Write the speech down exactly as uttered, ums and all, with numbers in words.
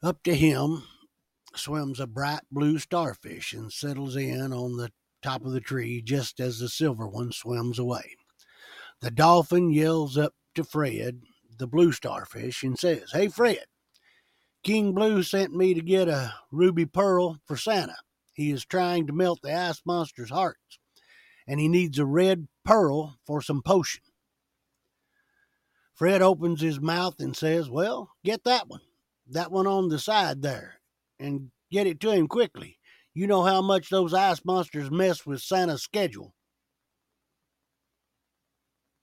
Up to him swims a bright blue starfish and settles in on the top of the tree just as the silver one swims away. The dolphin yells up to Fred, the blue starfish, and says, "Hey, Fred, King Blue sent me to get a ruby pearl for Santa. He is trying to melt the ice monster's hearts, and he needs a red pearl for some potion." Fred opens his mouth and says, "Well, get that one. That one on the side there, and get it to him quickly. You know how much those ice monsters mess with Santa's schedule."